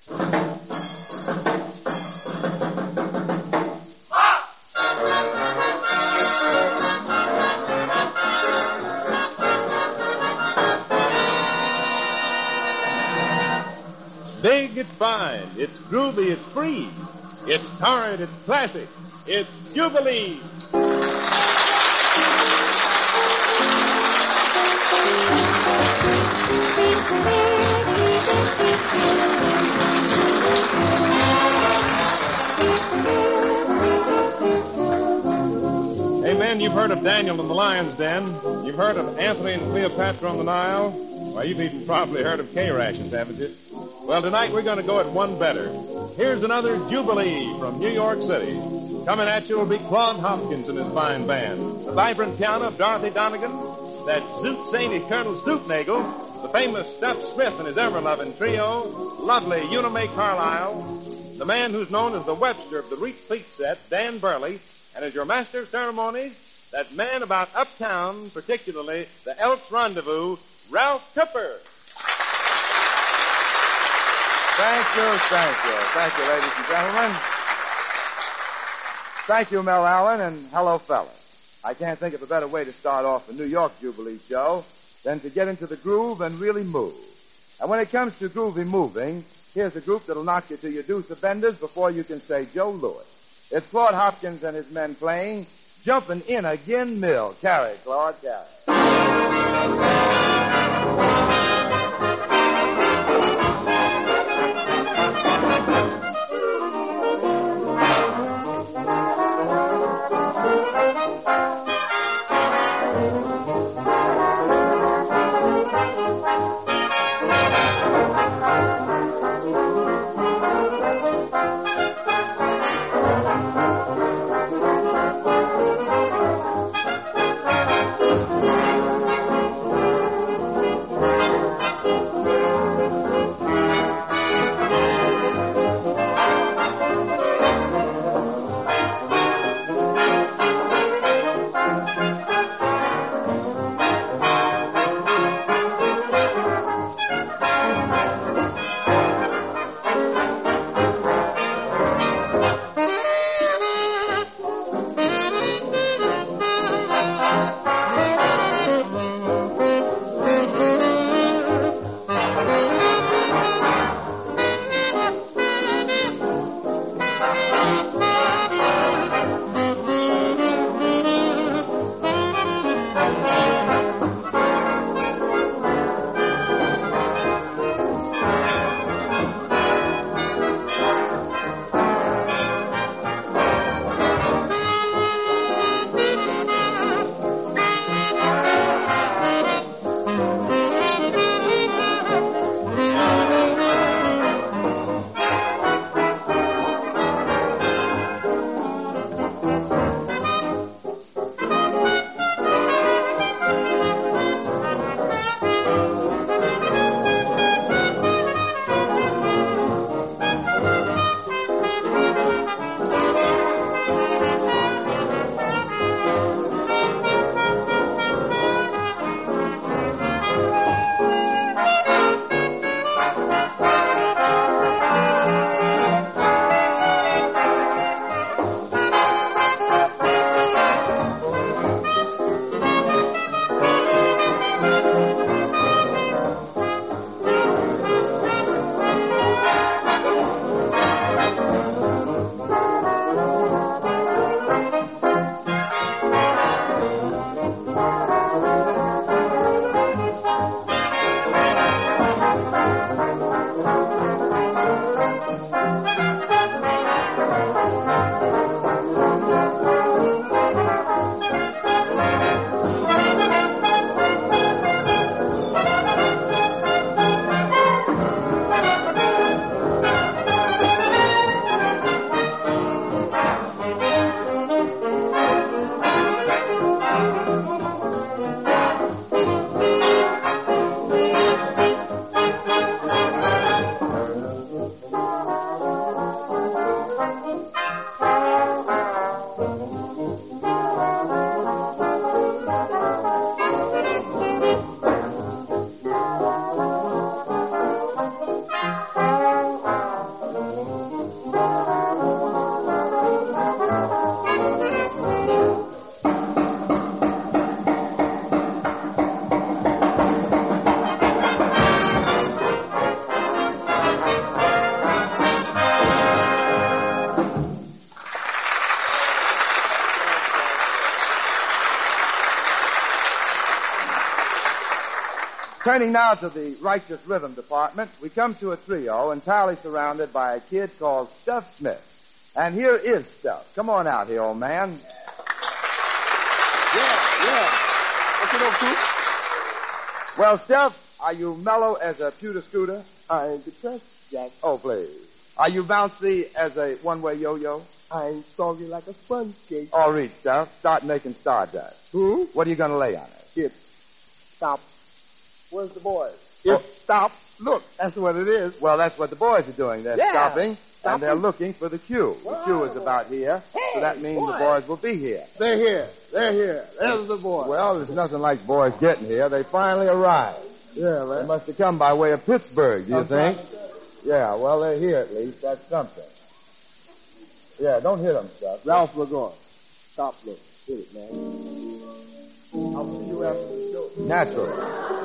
Big, it's fine. It's groovy, it's free. It's torrent, it's classic. It's Jubilee. Hey, men, you've heard of Daniel in the Lion's Den. You've heard of Anthony and Cleopatra on the Nile. Well, you've even probably heard of K-Rations, haven't you? Well, tonight we're going to go at one better. Here's another Jubilee from New York City. Coming at you will be Claude Hopkins and his fine band. The vibrant piano of Dorothy Donegan, that zoot sainty Colonel Stoopnagel, the famous Stuff Smith and his ever-loving trio, lovely Una Mae Carlisle, the man who's known as the Webster of the Replete set, Dan Burley, and as your master of ceremonies, that man about uptown, particularly the Elks Rendezvous, Ralph Cooper. Thank you, ladies and gentlemen. Thank you, Mel Allen, and hello, fellas. I can't think of a better way to start off a New York Jubilee show than to get into the groove and really move. And when it comes to groovy moving, here's a group that'll knock you to your deuce of benders before you can say Joe Louis. It's Claude Hopkins and his men playing Jumpin' in a Gin Mill. Carry, Claude, carry. Turning now to the righteous rhythm department, we come to a trio entirely surrounded by a kid called Stuff Smith. And here is Stuff. Come on out here, old man. Yeah. What's it up, Coop? Well, Stuff, are you mellow as a pewter scooter? I ain't depressed, Jack. Oh, please. Are you bouncy as a one-way yo-yo? I ain't soggy like a sponge cake. All right, Stuff. Start making stardust. Who? What are you going to lay on it? It. Stop. Where's the boys? Oh. It. Stop. Look, that's what it is. Well, that's what the boys are doing. They're stopping, and they're looking for the cue. The cue is about here, so that means the boys will be here. They're here. There's the boys. Well, there's nothing like boys getting here. They finally arrived. Yeah, They man. must have come by way of Pittsburgh, do you think? Yeah, well, they're here at least. That's something. Yeah, don't hit them, Stuff. Ralph LaGuardia. Stop, look. Hit it, man. I'll see you after the show. Naturally.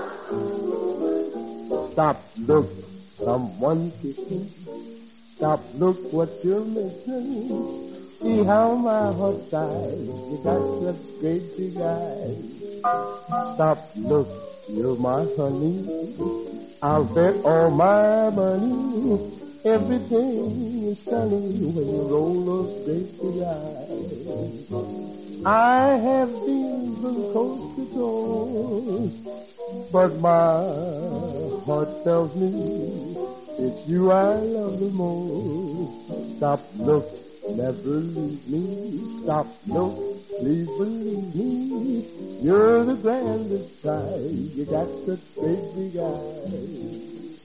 Stop, look. Someone kissing. Stop, look what you're missing. See how my heart sighs. You got such great big eyes. Stop, look. You're my honey. I'll bet all my money. Everything is sunny when you roll those great big eyes. I have been from coast to coast, but my heart tells me it's you I love the most. Stop, look, never leave me. Stop, look, please believe me. You're the grandest prize. You got such great big eyes.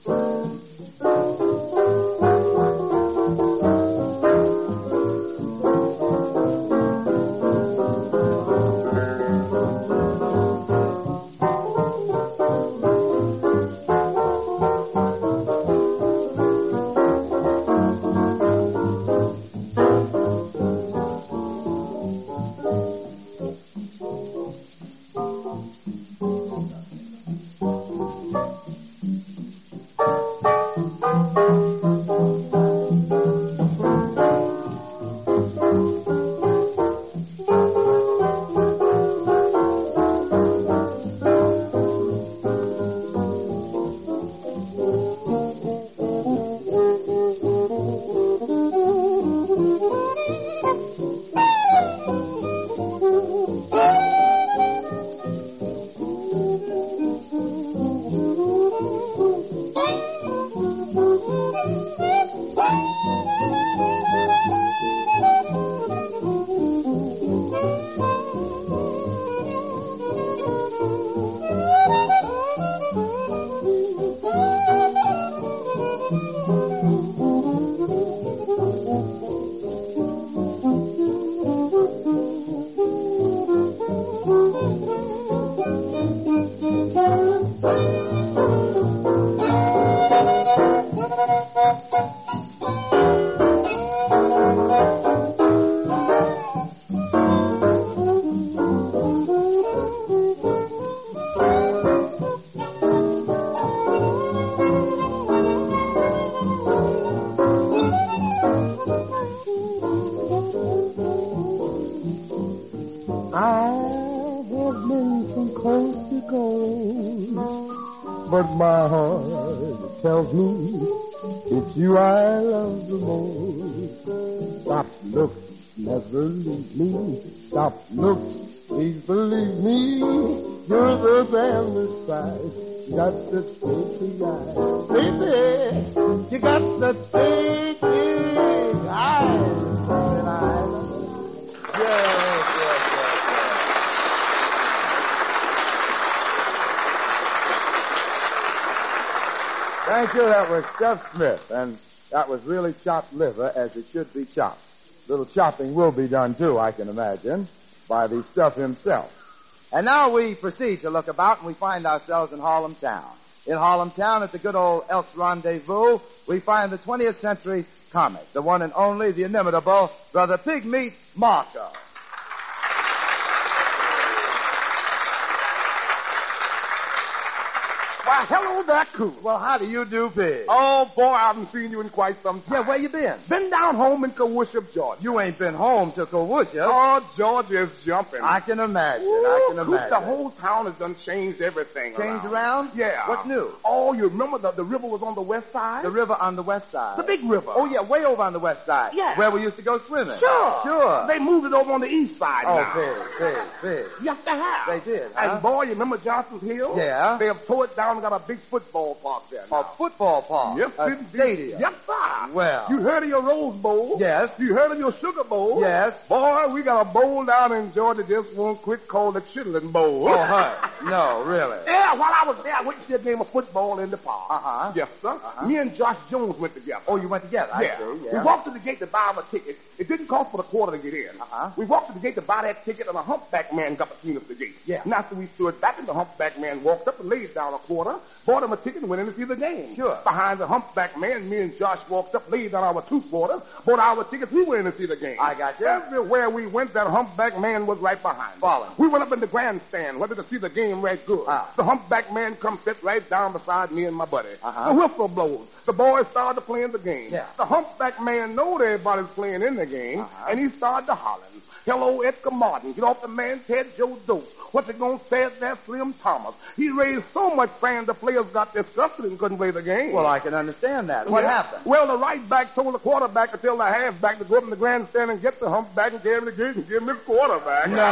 But my heart tells me it's you I love the most. Stop, look, never leave me. Stop, look, please believe me. You're the grandest prize. You got such great big eyes. Baby, you got such great big eyes. And I love you. Yes. Thank you. That was Stuff Smith, and that was really chopped liver as it should be chopped. Little chopping will be done, too, I can imagine, by the Stuff himself. And now we proceed to look about, and we find ourselves in Harlem Town. In Harlem Town, at the good old Elks Rendezvous, we find the 20th century comic, the one and only, the inimitable Brother Pigmeat Marco. Why, hello there, Cool. Well, how do you do, Pig? Oh, boy, I haven't seen you in quite some time. Yeah, where you been? Been down home in Cowish, Georgia. You ain't been home to Cowish, Oh, Georgia is jumping. I can imagine. Ooh, I can Coop, imagine. the whole town has done changed everything Changed around? Yeah. What's new? Oh, you remember the river was on the west side? The river on the west side. The big river. Oh, yeah, way over on the west side. Yeah. Where we used to go swimming. Sure. They moved it over on the east side Oh, now. Pig. Yes, they have. They did, huh? And boy, you remember Johnson's Hill? Yeah. They have tore it down and got a big football park there now. A football park. Yes, a indeed. stadium. Yes, sir. Well. You heard of your Rose Bowl? Yes. You heard of your Sugar Bowl? Yes. Boy, we got a bowl down in Georgia just one quick called the Chitlin Bowl. Oh, huh. No, really. Yeah, while I was there, I went to see a game of football in the park. Uh-huh. Yes, sir. Me and Josh Jones went together. Oh, you went together. Yeah. I see. We Yeah. walked to the gate to buy him a ticket. It didn't cost but a quarter to get in. Uh-huh. We walked to the gate to buy that ticket, and a humpback man got between us the gate. Yeah. And after we stood back, and the humpback man walked up and laid down a quarter, bought him a ticket, and went in to see the game. Sure. Behind the humpback man, me and Josh walked up, laid down our 2 quarters, bought our tickets, we went in to see the game. I got you. Everywhere we went, that humpback man was right behind. Following. We went up in the grandstand, wanted to see the game right good. Ah. The humpback man come sit right down beside me and my buddy. Uh-huh. The whistle blows. The boys started playing the game. Yeah. The humpback man knowed everybody's playing in the game, Uh-huh. and he started to hollering. Hello, Edgar Martin. Get off the man's head, Joe Doe. What's it gonna say there, Slim Thomas? He raised so much sand the players got disgusted and couldn't play the game. Well, I can understand that. What Yeah. happened? Well, the right back told the quarterback to tell the halfback to go up in the grandstand and get the humpback and carry him to the gate and give him the quarterback. No.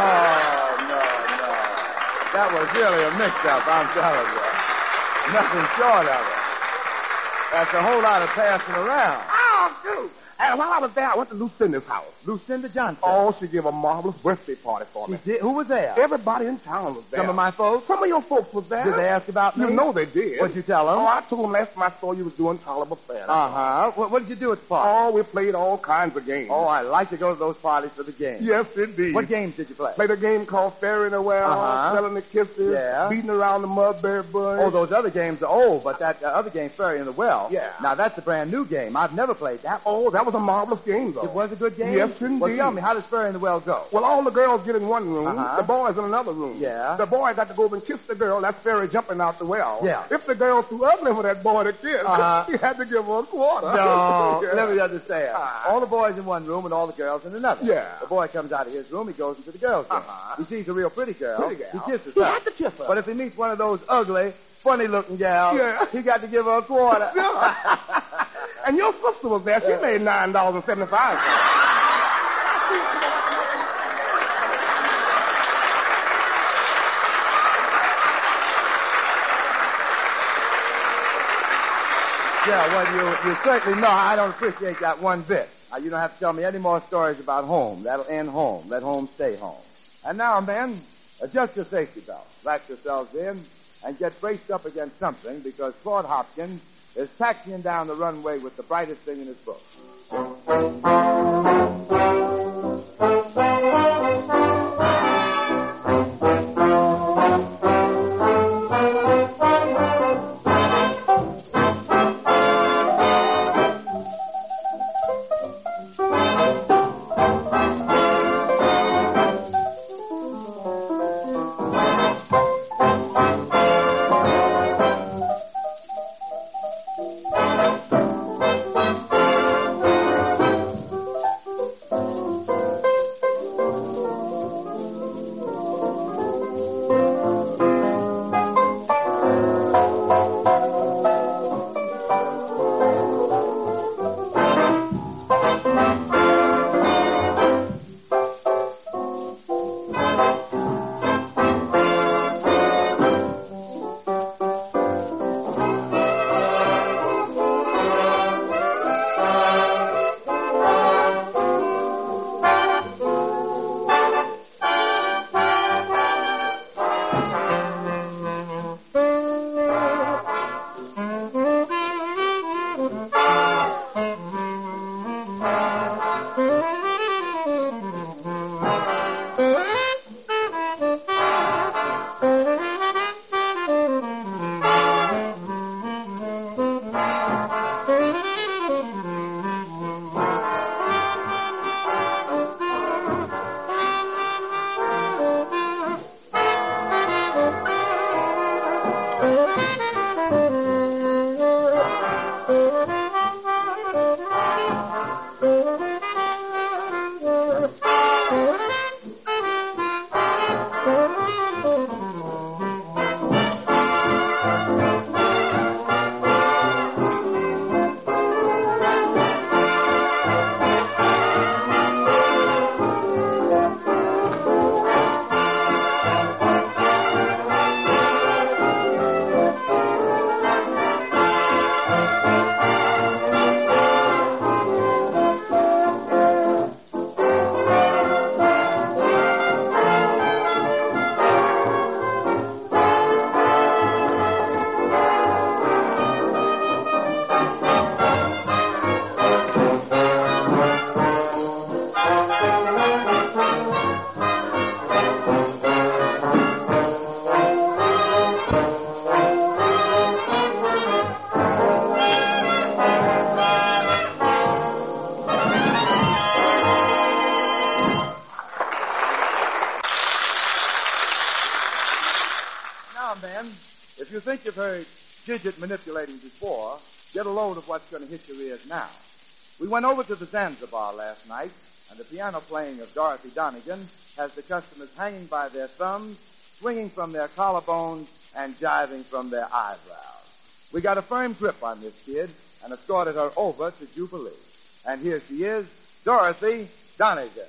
That was really a mix-up, I'm telling you. Nothing short of it. That's a whole lot of passing around. Oh, dude. And while I was there, I went to Lucinda's house. Lucinda Johnson. Oh, she gave a marvelous birthday party for me. She did? Who was there? Everybody in town was there. Some of my folks? Some of your folks was there. Did they ask about me? You know they did. What'd you tell them? Oh, I told them last time I saw you was doing tolerable fair. Uh-huh. What did you do at the party? Oh, we played all kinds of games. Oh, I like to go to those parties for the game. Yes, indeed. What games did you play? Played a game called Fairy in the Well, Uh-huh. Selling the Kisses, Yeah. Beating Around the Mudberry Bush. Oh, those other games are old, but that other game, Fairy in the Well. Yeah. Now, that's a brand new game. I've never played that one. Oh, that was a marvelous game, though. It was a good game? Yes, indeed. Well, tell me, how does Fairy in the Well go? Well, all the girls get in one room, Uh-huh. the boys in another room. Yeah. The boy got to go over and kiss the girl. That's Fairy jumping out the well. Yeah. If the girl's too ugly for that boy to kiss, Uh-huh. he had to give her a quarter. No, Yeah. let me understand. Ah. All the boys in one room and all the girls in another. Yeah. The boy comes out of his room, he goes into the girls' room. Uh-huh. He sees a real pretty girl. Pretty girl. He kisses He her. had to kiss her. But if he meets one of those ugly, funny-looking gals, Yeah. he got to give her a quarter. Yeah. And your sister was there. She made $9.75. Yeah, well, you certainly know I don't appreciate that one bit. You don't have to tell me any more stories about home. That'll end home. Let home stay home. And now, men, adjust your safety belt. Wrap yourselves in and get braced up against something because Claude Hopkins is taxiing down the runway with the brightest thing in his book. think you've heard digit manipulating before, get a load of what's going to hit your ears now. We went over to the Zanzibar last night, and the piano playing of Dorothy Donegan has the customers hanging by their thumbs, swinging from their collarbones, and jiving from their eyebrows. We got a firm grip on this kid and escorted her over to Jubilee. And here she is, Dorothy Donegan.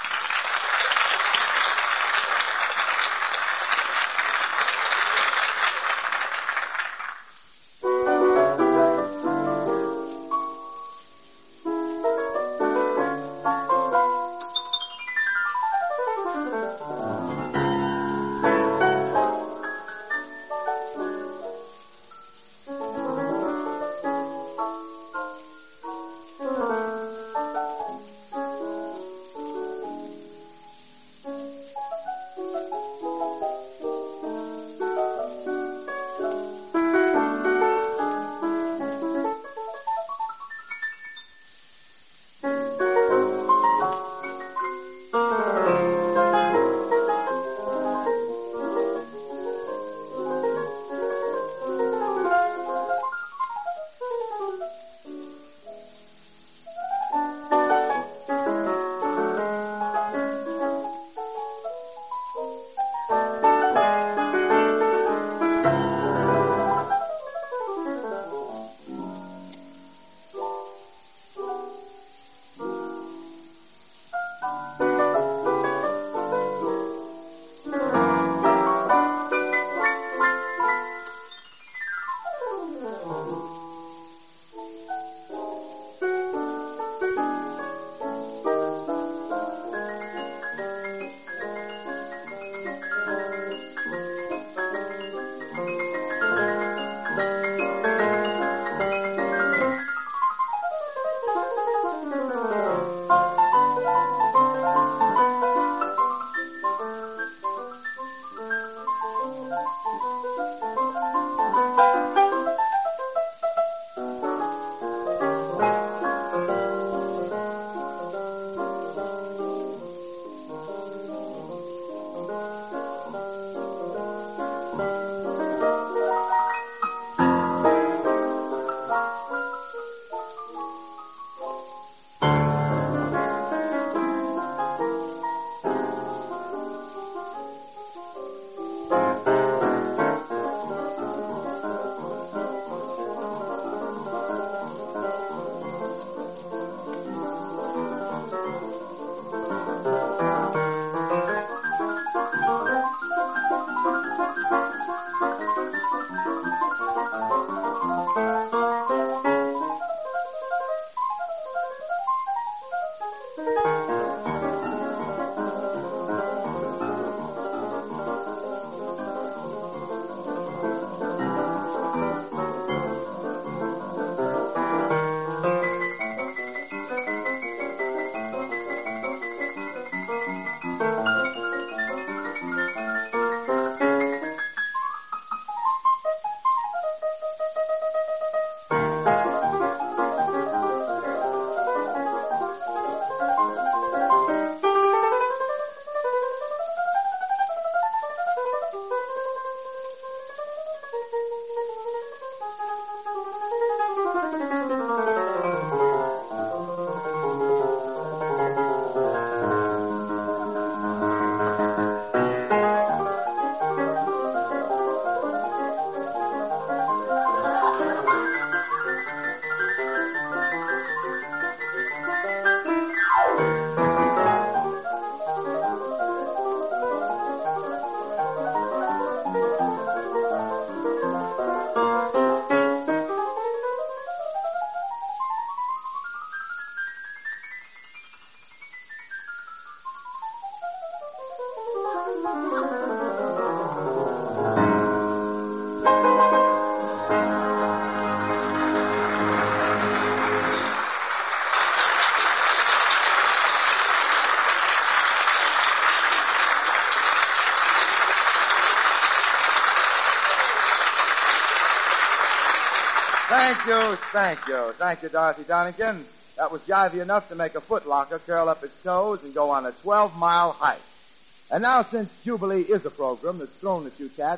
Thank you. Thank you, Dorothy Donegan. That was jivey enough to make a footlocker curl up its toes and go on a 12-mile hike. And now, since Jubilee is a program that's thrown at you cats,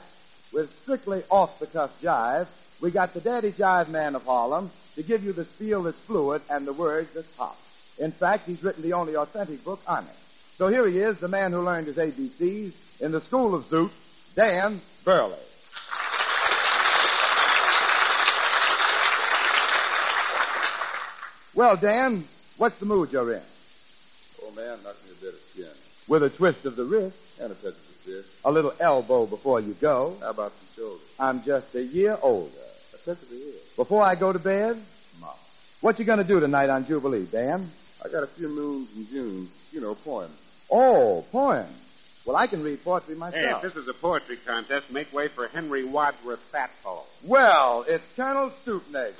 with strictly off-the-cuff jive, we got the Daddy Jive Man of Harlem to give you the spiel that's fluid and the words that's hot. In fact, he's written the only authentic book on it. So here he is, the man who learned his ABCs in the School of Zoot, Dan Burley. Well, Dan, what's the mood you're in? Oh, man, knock me a bit of skin. With a twist of the wrist, And a touch of the fist. a little elbow before you go. How about the shoulder? I'm just a year older. A touch of the head. Before I go to bed, Mom. what you gonna do tonight on Jubilee, Dan? I got a few moons in June. You know, poems. Oh, poems. Well, I can read poetry Hey, if myself. this is a poetry contest, make way for Henry Wadsworth Fatpole. Well, it's Colonel Stoopnager.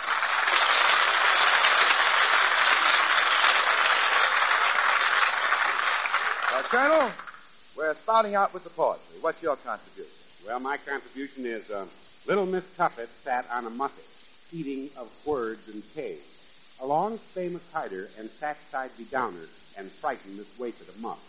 Colonel, we're starting out with the poetry. What's your contribution? Well, my contribution is Little Miss Tuffet sat on a muffet, eating of words and caves. Along spame a kiter and sat side be downer and frightened this waiter to muff.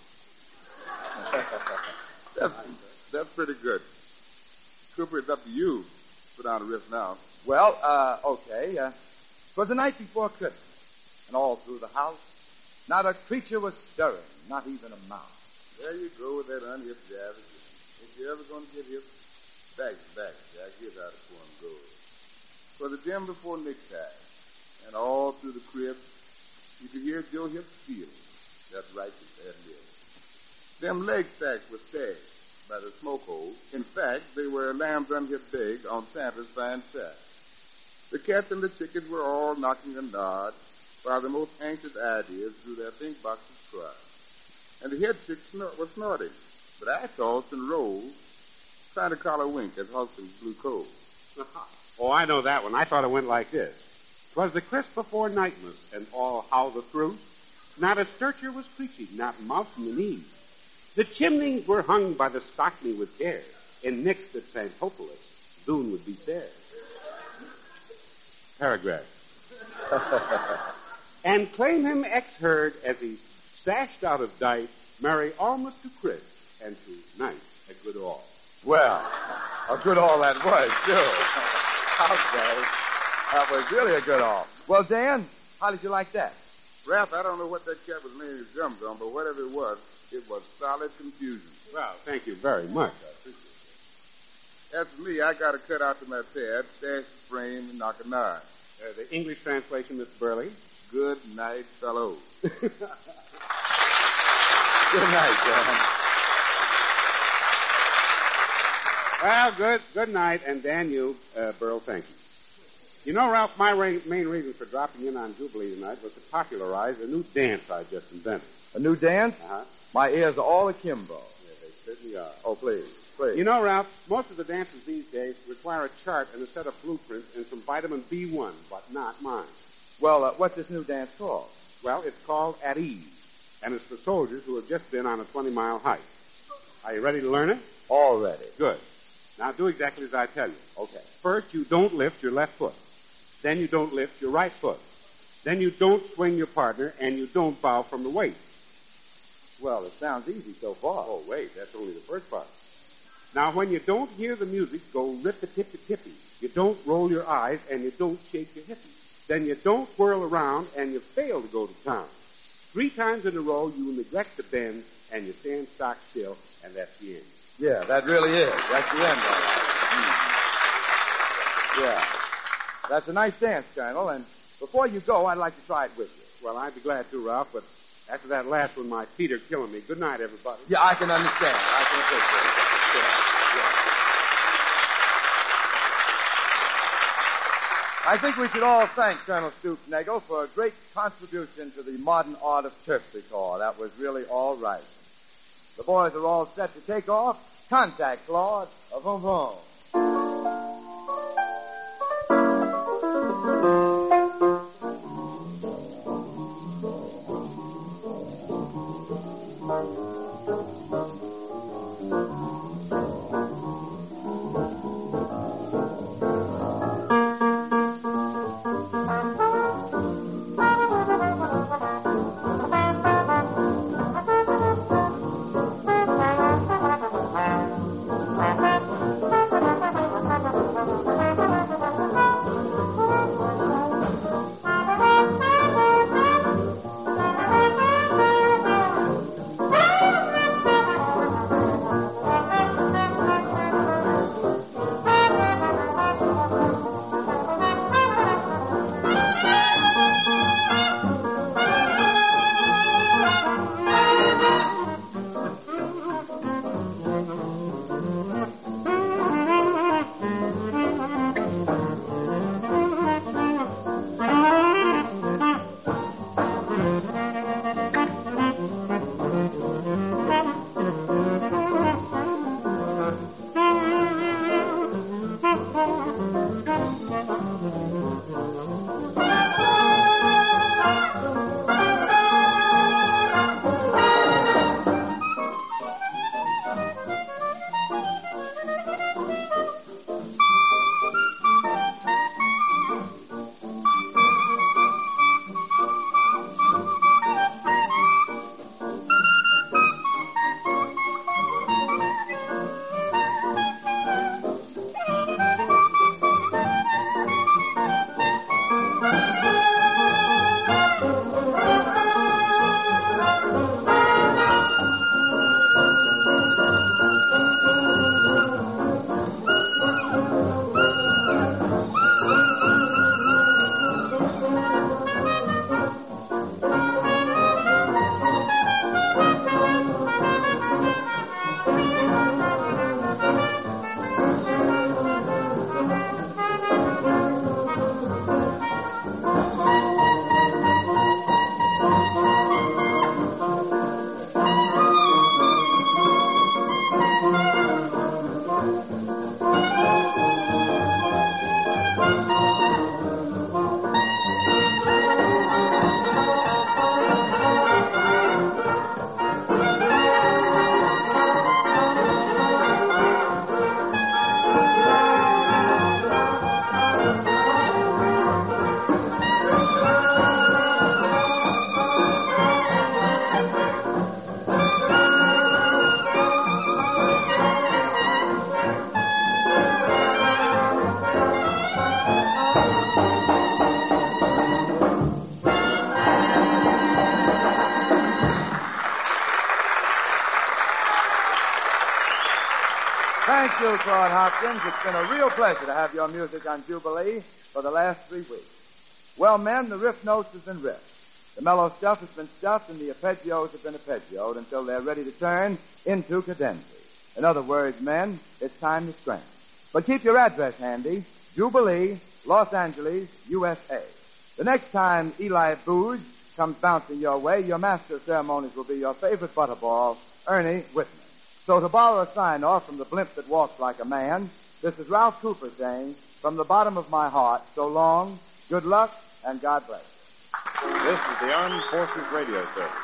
That's pretty good. Cooper, it's up to you. Put down the wrist now. Well, okay. 'Twas the night before Christmas, and all through the house, not a creature was stirring, not even a mouse. There you go with that unhip jab. If you're ever going to get hip, back, Jack. Here's how the poem goes. For the gym before necktie, and all through the crib, you could hear Joe Hip feel. That's right, that is. Them leg stacks were stacked by the smoke hole. In fact, they were lambs unhip big on Santa's fine sack. The cats and the chickens were all knocking a nod, while the most anxious ideas through their think boxes cried. And the head chick was snorting, but I tossed and rolled, trying to collar wink as Huston blew cold. Oh, I know that one. I thought it went like this. 'Twas the crisp before nightmas, and all howled through. Not a stircher was preaching, not mouse in the knees. The chimneys were hung by the stockney with care, and nicks that sang hopeless, soon would be said. Paragraph. And claim him ex-herd as he sashed out of dight, marry almost to Chris, and to night a good all. Well, a good all that was, too. Okay. That was really a good all. Well, Dan, how did you like that? Ralph, I don't know what that cat was laying his gums on, but whatever it was solid confusion. Well, thank you very much. I appreciate it. As for me, I got to cut out to my pad, stash the frame, and knock a nine. The English translation, Mr. Burley. Good night, fellow. Good night, Dan. Well, good night, and Dan, you, Burl, thank you. You know, Ralph, my main reason for dropping in on Jubilee tonight was to popularize a new dance I just invented. A new dance? Uh-huh. My ears are all akimbo. Yeah, they certainly are. Oh, please, please. You know, Ralph, most of the dances these days require a chart and a set of blueprints and some vitamin B1, but not mine. Well, what's this new dance called? Well, it's called At Ease, and it's for soldiers who have just been on a 20-mile hike. Are you ready to learn it? All ready. Good. Now do exactly as I tell you. Okay. First, you don't lift your left foot. Then you don't lift your right foot. Then you don't swing your partner, and you don't bow from the waist. Well, it sounds easy so far. Oh, wait, that's only the first part. Now, when you don't hear the music, go rip-a-tippy-tippy. You don't roll your eyes, and you don't shake your hippie. Then you don't whirl around, and you fail to go to town. 3 times in a row, you neglect the bend, and you stand stock still, and that's the end. Yeah, that really is. That's the end, all right. Yeah. That's a nice dance, Colonel, and before you go, I'd like to try it with you. Well, I'd be glad to, Ralph, but after that last one, my feet are killing me. Good night, everybody. Yeah, I can understand. I can appreciate that. Yeah. I think we should all thank Colonel Stoopnagle for a great contribution to the modern art of terpsichore. That was really all right. The boys are all set to take off. Contact, Claude. Vroom, vroom. you, Claude Hopkins. It's been a real pleasure to have your music on Jubilee for the last 3 weeks. Well, men, the riff notes have been riffed. The mellow stuff has been stuffed, and the arpeggios have been arpeggioed until they're ready to turn into cadenza. In other words, men, it's time to scram. But keep your address handy. Jubilee, Los Angeles, USA. The next time Eli Booge comes bouncing your way, your master of ceremonies will be your favorite butterball, Ernie Whitman. So to borrow a sign-off from the blimp that walks like a man, this is Ralph Cooper saying, from the bottom of my heart, so long, good luck, and God bless. This is the Armed Forces Radio Service.